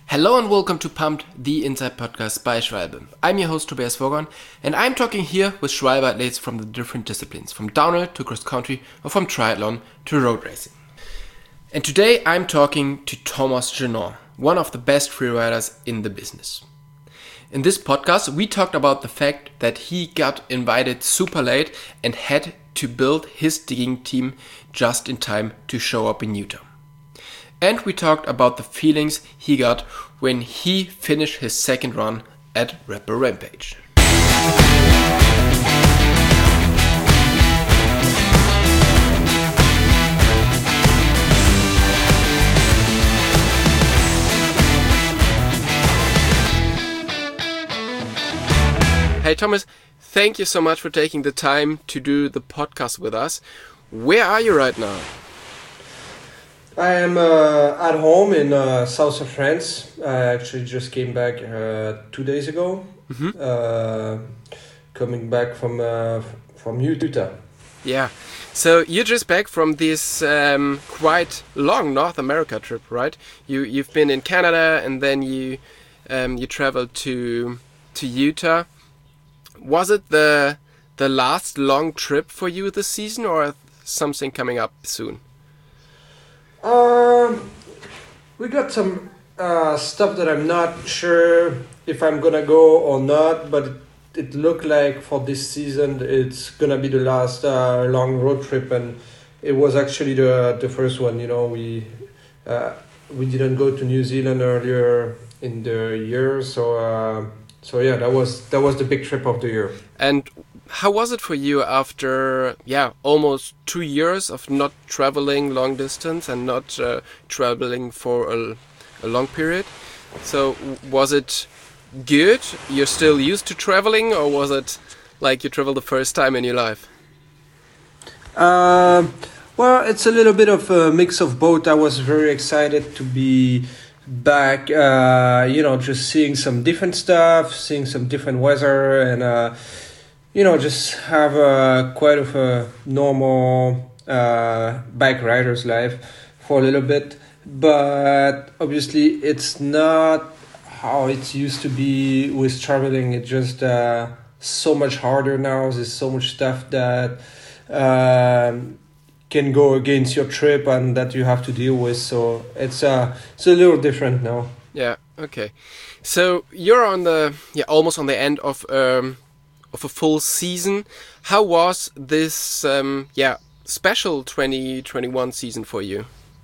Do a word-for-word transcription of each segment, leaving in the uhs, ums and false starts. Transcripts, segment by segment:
Hello and welcome to Pumped, the Inside Podcast by Schwalbe. I'm your host Tobias Vogon, and I'm talking here with Schwalbe athletes from the different disciplines, from downhill to cross country or from triathlon to road racing. And today I'm talking to Thomas Jeannon, one of the best freeriders in the business. In this podcast we talked about the fact that he got invited super late and had to build his digging team just in time to show up in Utah. And we talked about the feelings he got when he finished his second run at Red Bull Rampage. Hey Thomas, thank you so much for taking the time to do the podcast with us. Where are you right now? I am uh, at home in uh, south of France. I actually just came back uh, two days ago, Mm-hmm. uh, coming back from uh, from Utah. Yeah, so you're just back from this um, quite long North America trip, right? You you've been in Canada and then you um, you traveled to to Utah. Was it the the last long trip for you this season, or something coming up soon? Um, we got some uh, stuff that I'm not sure if I'm gonna go or not, but it, it looked like for this season it's gonna be the last uh, long road trip, and it was actually the the first one. You know, we uh, we didn't go to New Zealand earlier in the year, so uh, so yeah, that was that was the big trip of the year. And how was it for you after, yeah, almost two years of not traveling long distance and not uh, traveling for a, a long period? So was it good? You're still used to traveling, or was it like you traveled the first time in your life? Um, well, it's a little bit of a mix of both. I was very excited to be back, uh, you know, just seeing some different stuff, seeing some different weather, and uh, you know, just have a quite of a normal uh, bike rider's life for a little bit. But obviously, it's not how it used to be with traveling. It's just uh, so much harder now. There's so much stuff that um, can go against your trip and that you have to deal with. So it's uh, it's a little different now. Yeah. Okay. So you're on the yeah almost on the end of um of a full season. How was this um yeah special twenty twenty-one season for you?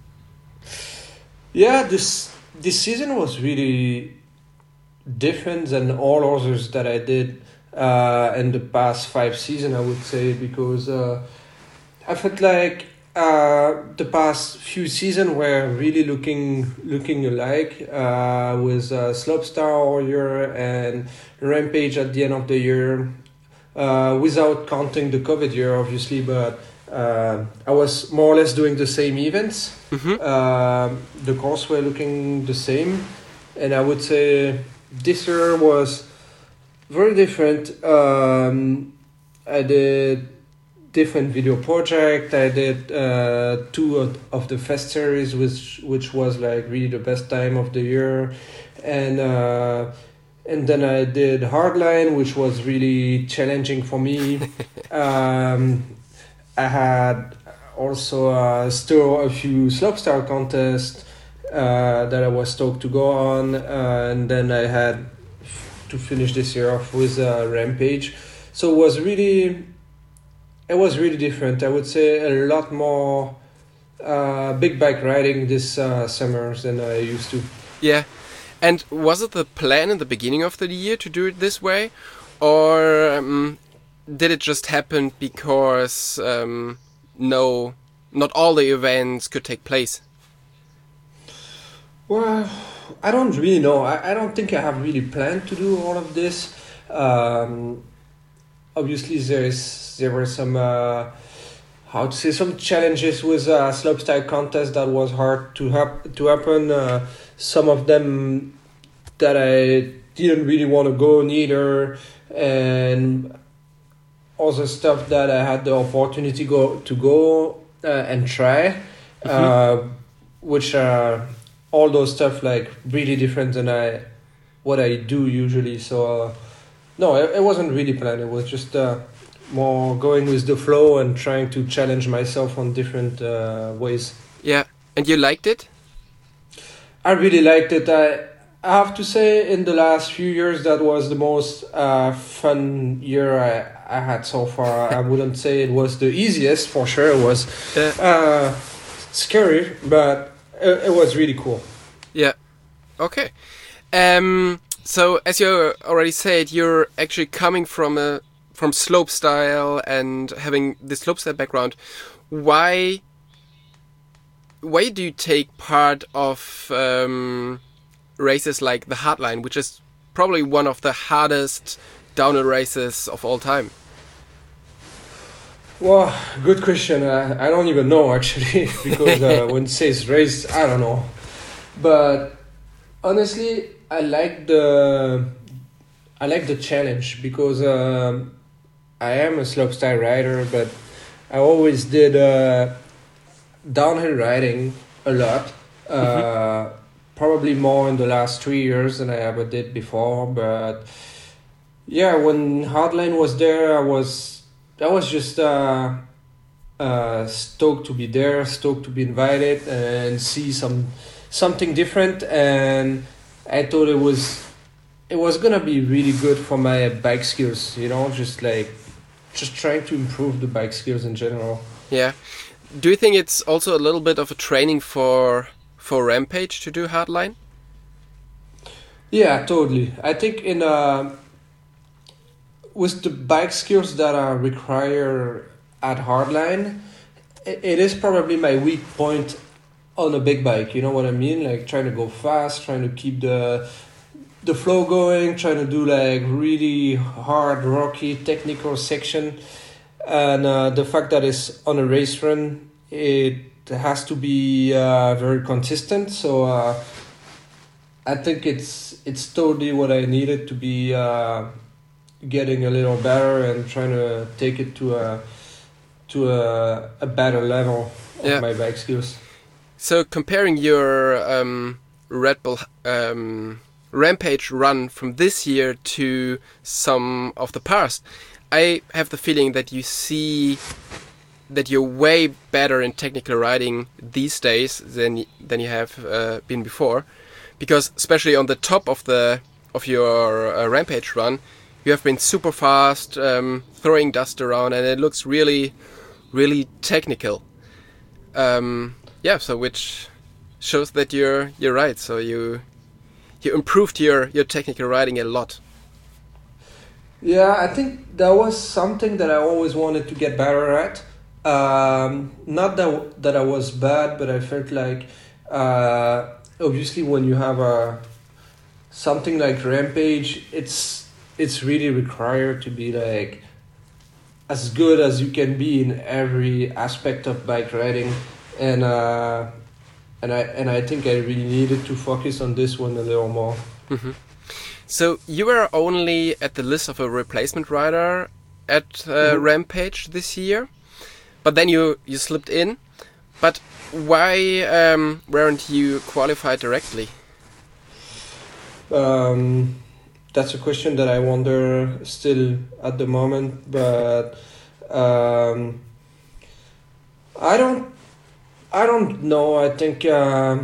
Yeah, this this season was really different than all others that I did uh, in the past five seasons, I would say, because uh, I felt like uh, the past few seasons were really looking looking alike, uh, with uh, Slopestyle all year and Rampage at the end of the year, uh, without counting the COVID year, obviously, but uh, I was more or less doing the same events. Mm-hmm. Uh, the course were looking the same, and I would say this year was very different. Um, I did different video project. I did uh, two of, of the Fest series, which which was like really the best time of the year, and uh, and then I did Hardline, which was really challenging for me. um, I had also uh, still a few slopestyle contests uh, that I was stoked to go on, uh, and then I had to finish this year off with uh, Rampage. So it was really, it was really different. I would say a lot more uh, big bike riding this uh, summer than I used to. Yeah. And was it the plan in the beginning of the year to do it this way, or um, did it just happen because um, no, not all the events could take place? Well, I don't really know. I, I don't think I have really planned to do all of this. Um, obviously, there is there were some uh, how to say some challenges with uh, slopestyle contest that was hard to hap- to happen. Uh, some of them that I didn't really want to go neither, and other stuff that I had the opportunity go to go uh, and try, mm-hmm. uh, which are all those stuff like really different than I what I do usually. So uh, no, it, it wasn't really planned. It was just uh, more going with the flow and trying to challenge myself on different uh, ways. Yeah, and you liked it? I really liked it. I I have to say, in the last few years, that was the most uh, fun year I, I had so far. I wouldn't say it was the easiest, for sure. It was Yeah. uh, scary, but it, it was really cool. Yeah. Okay. Um. So, as you already said, you're actually coming from a from slopestyle and having the slopestyle background. Why? Why do you take part of um, races like the Hardline, which is probably one of the hardest downhill races of all time? Well, good question. Uh, I don't even know actually because uh, when it says race, I don't know. But honestly, I like the I like the challenge because um, I am a slopestyle rider, but I always did uh, downhill riding a lot. Uh, mm-hmm. Probably more in the last three years than I ever did before. But yeah, when Hardline was there, I was I was just uh, uh, stoked to be there, stoked to be invited and see some something different. And I thought it was it was gonna be really good for my bike skills. You know, just like just trying to improve the bike skills in general. Yeah. Do you think it's also a little bit of a training for for Rampage to do Hardline? Yeah, totally. I think in uh, with the bike skills that are required at Hardline, it is probably my weak point on a big bike. You know what I mean? Like trying to go fast, trying to keep the the flow going, trying to do like really hard, rocky, technical section. And uh, the fact that it's on a race run, it has to be uh, very consistent. So uh, I think it's it's totally what I needed to be uh, getting a little better and trying to take it to a to a, a better level of yeah. my bike skills. So comparing your um, Red Bull um, Rampage run from this year to some of the past, I have the feeling that you see that you're way better in technical riding these days than than you have uh, been before, because especially on the top of the of your uh, Rampage run, you have been super fast, um, throwing dust around, and it looks really, really technical. Um, yeah, so which shows that you're you're right. So you you improved your your technical riding a lot. Yeah, I think that was something that I always wanted to get better at. Um, not that that I was bad, but I felt like uh, obviously when you have a something like Rampage, it's it's really required to be like as good as you can be in every aspect of bike riding, and uh, and I and I think I really needed to focus on this one a little more. Mm-hmm. So you were only at the list of a replacement rider at uh, mm-hmm. Rampage this year, but then you, you slipped in. But why um, weren't you qualified directly? Um, that's a question that I wonder still at the moment, but um, I don't I don't know. I think. Uh,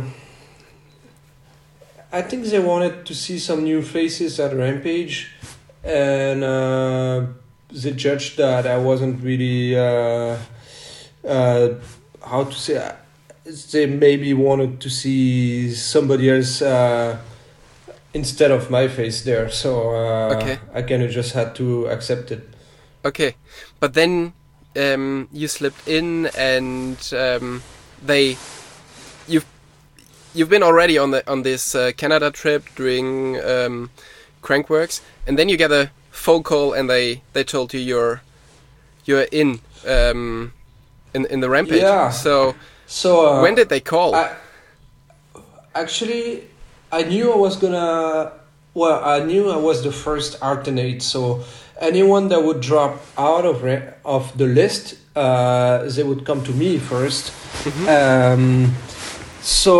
I think they wanted to see some new faces at Rampage, and uh, they judged that I wasn't really, uh, uh, how to say, they maybe wanted to see somebody else uh, instead of my face there, so uh, okay. I kind of just had to accept it. Okay, but then um, you slipped in and um, they, you've You've been already on the on this uh, Canada trip doing um, Crankworx, and then you get a phone call, and they, they told you you're you're in um, in in the Rampage. Yeah. So so uh, when did they call? I, actually, I knew I was gonna. Well, I knew I was the first alternate. So anyone that would drop out of re- of the list, uh, they would come to me first. Mm-hmm. Um, so.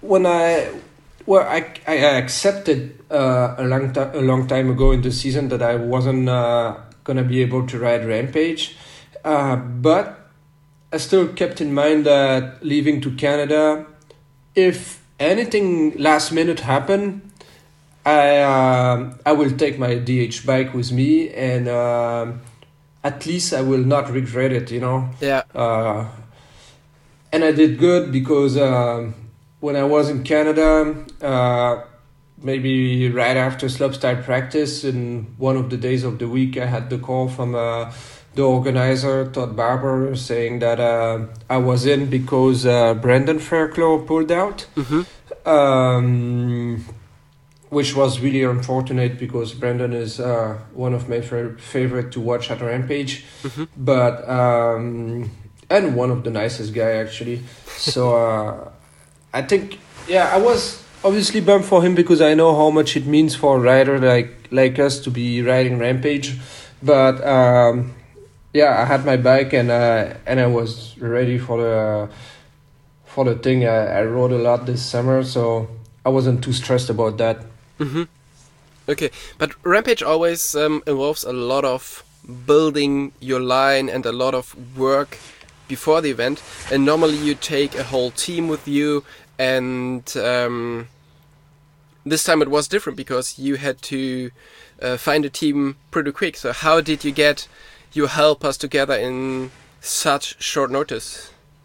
when I well I I accepted uh, a long time a long time ago in the season that I wasn't uh, gonna be able to ride Rampage, uh, but I still kept in mind that leaving to Canada, if anything last minute happened, I uh, I will take my D H bike with me, and uh, at least I will not regret it, you know. Yeah. Uh, and I did good because uh, when I was in Canada, uh, maybe right after slopestyle practice, in one of the days of the week, I had the call from uh, the organizer, Todd Barber, saying that uh, I was in because uh, Brandon Fairclough pulled out. Mm-hmm. Um, which was really unfortunate because Brandon is uh, one of my fa- favorite to watch at Rampage, Mm-hmm. but um, and one of the nicest guy actually. So uh, I think yeah, I was obviously bummed for him because I know how much it means for a rider like like us to be riding Rampage, but um, yeah, I had my bike and uh, and I was ready for the for the thing. I, I rode a lot this summer, so I wasn't too stressed about that. Mm-hmm. Okay, but Rampage always um, involves a lot of building your line and a lot of work before the event. And normally you take a whole team with you, and um, this time it was different because you had to uh, find a team pretty quick. So how did you get your helpers together in such short notice?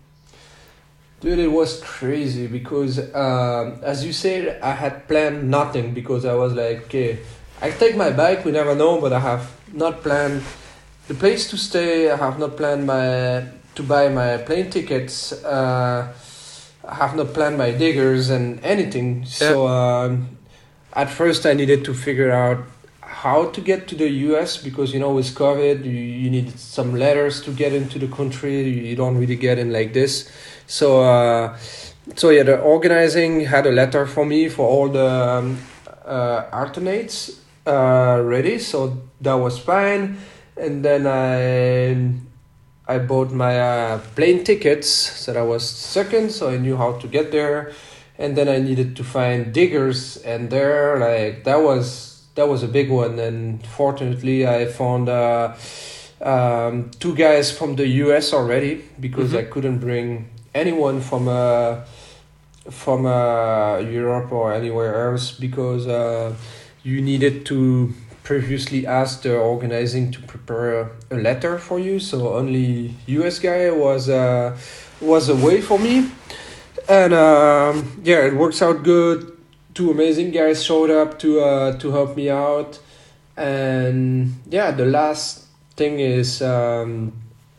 Dude, it was crazy because, um, as you said, I had planned nothing because I was like, okay, I take my bike, we never know, but I have not planned the place to stay. I have not planned my to buy my plane tickets. Uh, I have not planned my diggers and anything. Yeah. So um, at first I needed to figure out how to get to the U S because, you know, with COVID, you, you need some letters to get into the country. You don't really get in like this. So, uh, so yeah, the organizing had a letter for me for all the um, uh, alternates uh, ready, so that was fine. And then I I bought my uh, plane tickets, so that was second, so I knew how to get there. And then I needed to find diggers, and there, like that was that was a big one. And fortunately, I found uh, um, two guys from the U S already because mm-hmm. I couldn't bring anyone from uh, from uh, Europe or anywhere else because uh, you needed to previously ask the organizing to prepare a letter for you. So only U S guy was uh, was a way for me, and um, yeah, it works out good. Two amazing guys showed up to uh, to help me out, and yeah, the last thing is um,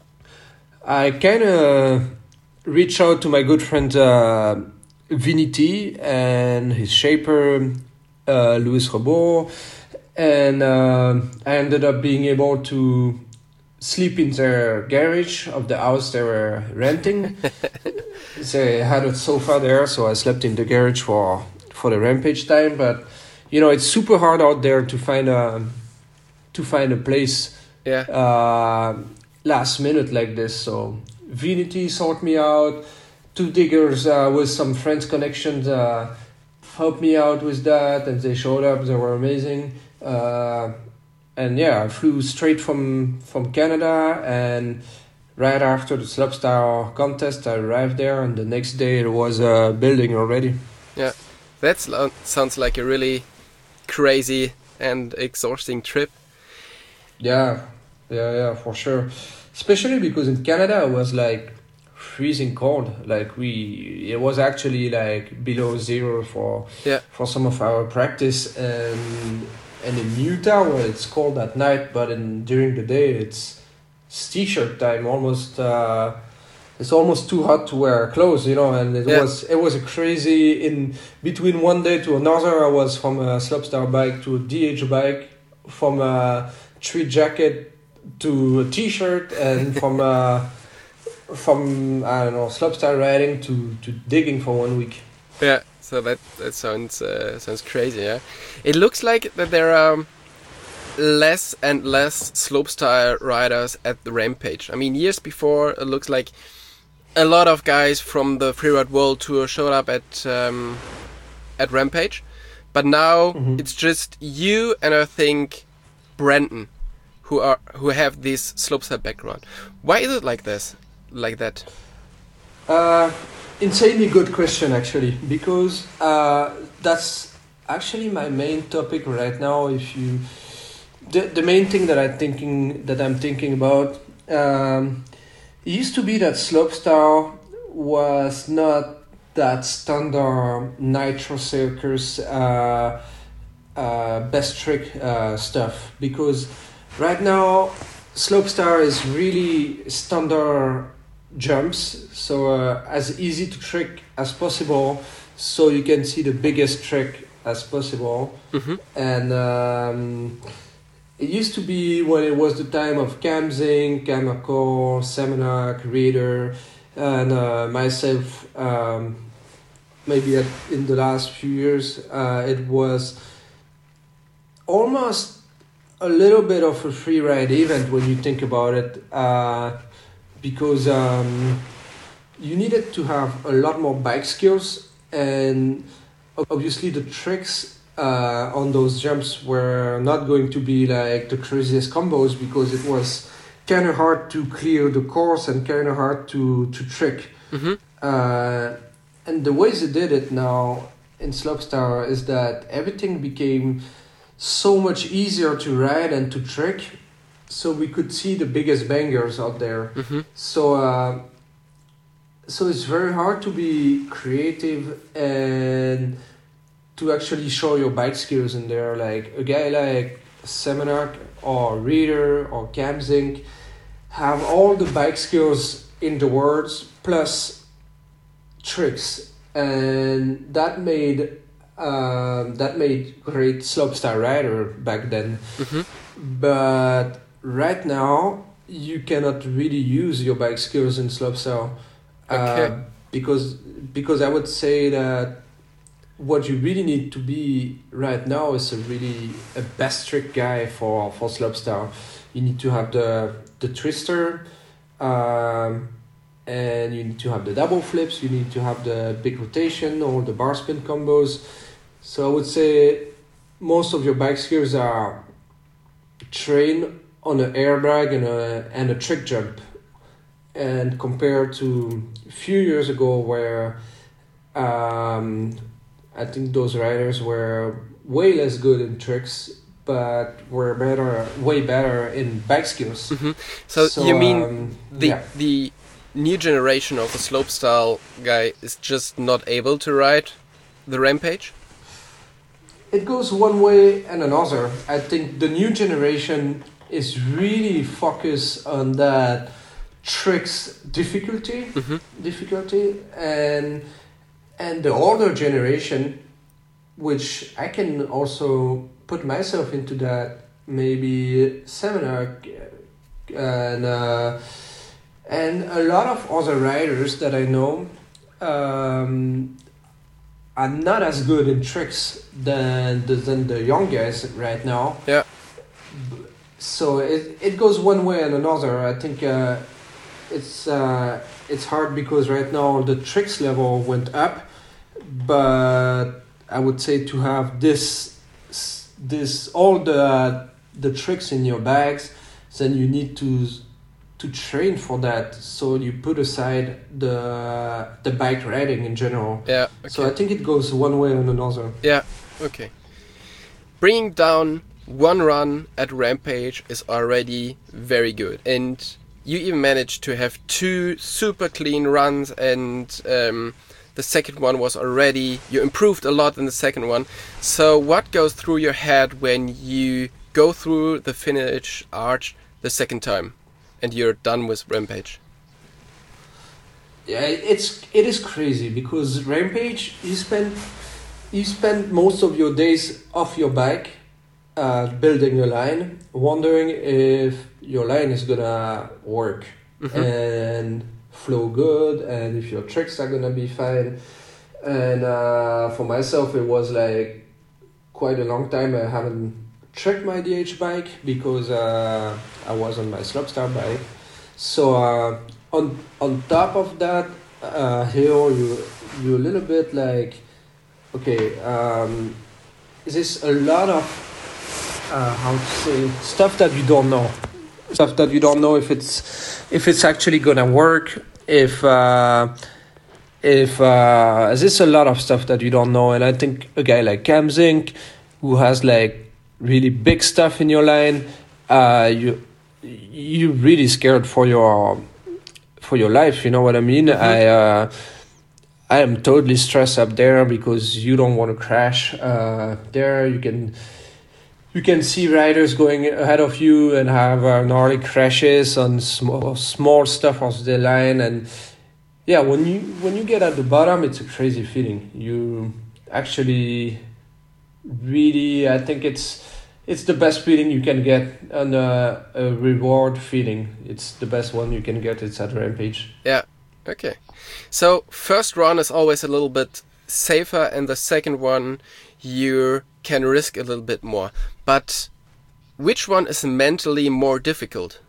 I kind of reach out to my good friend uh, Vinny T and his shaper uh, Louis Robot, and uh, I ended up being able to sleep in their garage of the house they were renting. They had a sofa there, so I slept in the garage for for the Rampage time. But you know, it's super hard out there to find a to find a place yeah. uh, last minute like this. So Vinity sorted me out. Two diggers uh, with some friends connections uh, helped me out with that, and they showed up. They were amazing. Uh, and yeah, I flew straight from from Canada, and right after the slopestyle contest, I arrived there, and the next day it was uh, building already. Yeah, that sounds like a really crazy and exhausting trip. Yeah, yeah, yeah, for sure. Especially because in Canada it was like freezing cold. Like we, it was actually like below zero for yeah. for some of our practice, and and in Utah where it's cold at night, but in during the day it's t-shirt time. Almost, uh, it's almost too hot to wear clothes, you know. And it yeah. was it was a crazy in between one day to another. I was from a slopestyle bike to a D H bike, from a tree jacket to a t-shirt, and from uh, from I don't know slopestyle riding to, to digging for one week. Yeah, so that that sounds uh, sounds crazy. Yeah, it looks like that there are less and less slopestyle riders at the Rampage. I mean, years before it looks like a lot of guys from the Freeride World Tour showed up at um, at Rampage, but now mm-hmm. it's just you and I think Brandon who are who have this slopestyle background. Why is it like this, like that? Uh, insanely good question, actually, because uh, that's actually my main topic right now. If you, the the main thing that I'm thinking that I'm thinking about, um, it used to be that slopestyle was not that standard Nitro Circus uh, uh, best trick uh, stuff, because right now slopestyle is really standard jumps, so uh, as easy to trick as possible, so you can see the biggest trick as possible. Mm-hmm. And um, it used to be when it was the time of Kamzink, Kamakor, Semenak, Reader, and uh, myself. Um, maybe at, in the last few years, uh, it was almost a little bit of a free ride event when you think about it. Uh, because um, you needed to have a lot more bike skills, and obviously the tricks uh, on those jumps were not going to be like the craziest combos, because it was kind of hard to clear the course and kind of hard to, to trick. Mm-hmm. Uh, and the ways they did it now in slopestyle is that everything became so much easier to ride and to trick. So we could see the biggest bangers out there. Mm-hmm. So uh, so it's very hard to be creative and to actually show your bike skills in there. Like a guy like Semenak or Reader or Kamzink have all the bike skills in the words plus tricks, and that made um, that made great slopestyle rider back then. Mm-hmm. But right now, you cannot really use your bike skills in slopestyle, okay. uh, because because I would say that what you really need to be right now is a really a best trick guy for for slopestyle. You need to have the the twister, um, and you need to have the double flips. You need to have the big rotation or the bar spin combos. So I would say most of your bike skills are trained on an airbag and a and a trick jump, and compared to a few years ago where um, I think those riders were way less good in tricks, but were better, way better in bike skills. Mm-hmm. So, so you mean um, the yeah. the new generation of the slopestyle guy is just not able to ride the Rampage? It goes one way and another. I think the new generation is really focused on that tricks difficulty, mm-hmm. difficulty, and and the older generation, which I can also put myself into that, maybe Semenak and uh, and a lot of other riders that I know. Um, are not as good in tricks than the, than the young guys right now. Yeah. So it it goes one way and another. I think uh, it's uh, it's hard because right now the tricks level went up, but I would say to have this this all the the tricks in your bags, then you need to to train for that. So you put aside the the bike riding in general. Yeah. Okay. So I think it goes one way and another. Yeah. Okay. Bringing down one run at Rampage is already very good, and you even managed to have two super clean runs, and um, the second one was already, you improved a lot in the second one. So what goes through your head when you go through the finish arch the second time and you're done with Rampage? Yeah, it's it is crazy because Rampage, you spend you spend most of your days off your bike, uh, building a line, wondering if your line is gonna work mm-hmm. and flow good, and if your tricks are gonna be fine. And uh, for myself, it was like quite a long time I haven't tricked my D H bike because uh, I was on my slopestyle bike. So uh, on on top of that uh, hill, you you a little bit like, okay, um, is this a lot of uh, how to say stuff that you don't know, stuff that you don't know if it's if it's actually gonna work, if uh, if uh, there's a lot of stuff that you don't know, and I think a guy like Cam Zink, who has like really big stuff in your line, uh, you you're really scared for your for your life. You know what I mean? Mm-hmm. I uh, I am totally stressed up there because you don't want to crash. Uh, there you can you can see riders going ahead of you and have uh, gnarly crashes on small small stuff off the line, and yeah, when you when you get at the bottom, it's a crazy feeling. You actually really, I think it's it's the best feeling you can get, and uh, a reward feeling. It's the best one you can get. It's at Rampage. Yeah. Okay. So first run is always a little bit safer, and the second one you can risk a little bit more. But which one is mentally more difficult?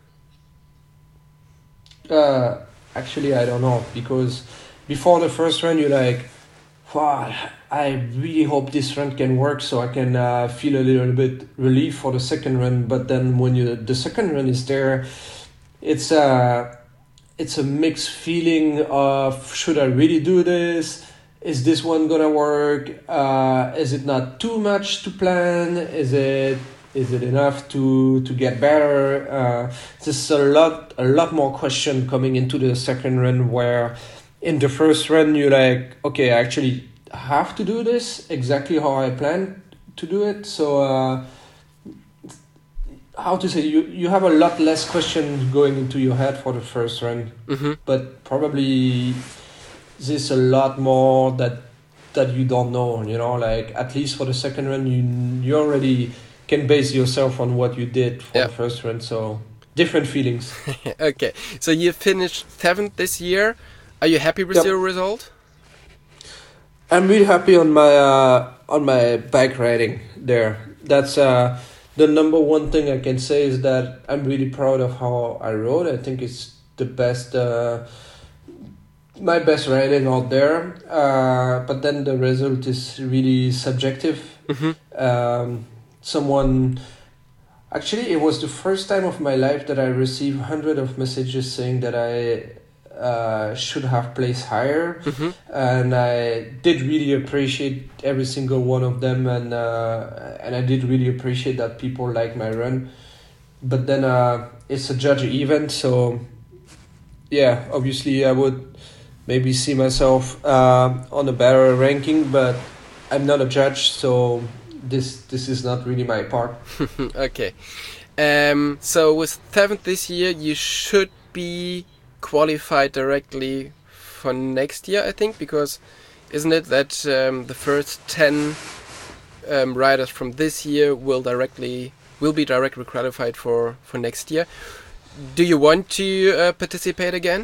Uh, actually, I don't know, because before the first run, you're like, wow, I really hope this run can work so I can uh, feel a little bit relief for the second run. But then when you the second run is there, it's a it's a mixed feeling of, should I really do this? Is this one gonna work? Uh, is it not too much to plan? Is it is it enough to to get better? Uh, there's a lot a lot more question coming into the second run, where in the first run you're like, okay, I actually have to do this exactly how I plan to do it. So uh, how to say, you, you have a lot less questions going into your head for the first run, mm-hmm. but probably there's a lot more that that you don't know, you know, like at least for the second run you you already can base yourself on what you did for yep. the first run, so different feelings. Okay, so you finished seventh this year. Are you happy with yep. your result? I'm really happy on my uh, on my bike riding there. That's uh, the number one thing I can say, is that I'm really proud of how I rode. I think it's the best, uh, my best riding out there. Uh, but then the result is really subjective. Mm-hmm. Um, someone, actually, it was the first time of my life that I received hundreds of messages saying that I Uh, should have placed higher, mm-hmm. and I did really appreciate every single one of them, and uh, and I did really appreciate that people like my run. But then uh, it's a judge event, so yeah, obviously I would maybe see myself uh, on a better ranking, but I'm not a judge, so this this is not really my part. Okay, um, so with seventh this year, you should be qualified directly for next year, I think, because isn't it that um, the first ten um, riders from this year will directly will be directly qualified for for next year? Do you want to uh, participate again?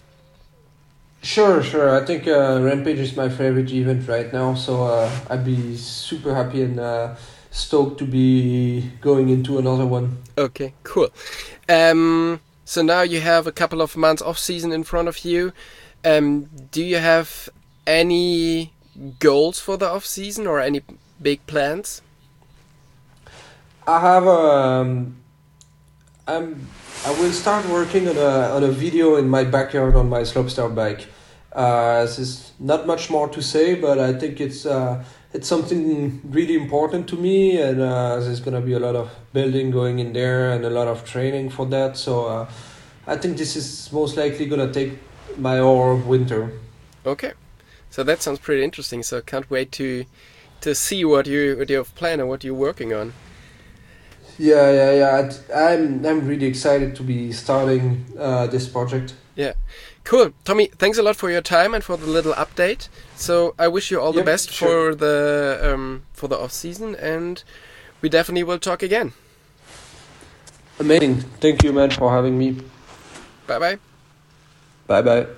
Sure, sure. I think uh, Rampage is my favorite event right now, so uh, I'd be super happy and uh, stoked to be going into another one. Okay, cool. Um, So now you have a couple of months off season in front of you. Um, do you have any goals for the off season or any big plans? I have um, I'm I will start working on a on a video in my backyard on my slopestyle bike. Uh, there's not much more to say, but I think it's uh, it's something really important to me, and uh, there's gonna be a lot of building going in there and a lot of training for that. So uh, I think this is most likely gonna take my whole winter. Okay, so that sounds pretty interesting. So can't wait to to see what you what you have planned and what you're working on. Yeah, yeah, yeah. I'm I'm really excited to be starting uh, this project. Yeah. Cool. Tommy, thanks a lot for your time and for the little update. So I wish you all yep, the best sure. for the um, for the off season, and we definitely will talk again. Amazing. Thank you, man, for having me. Bye bye. Bye bye.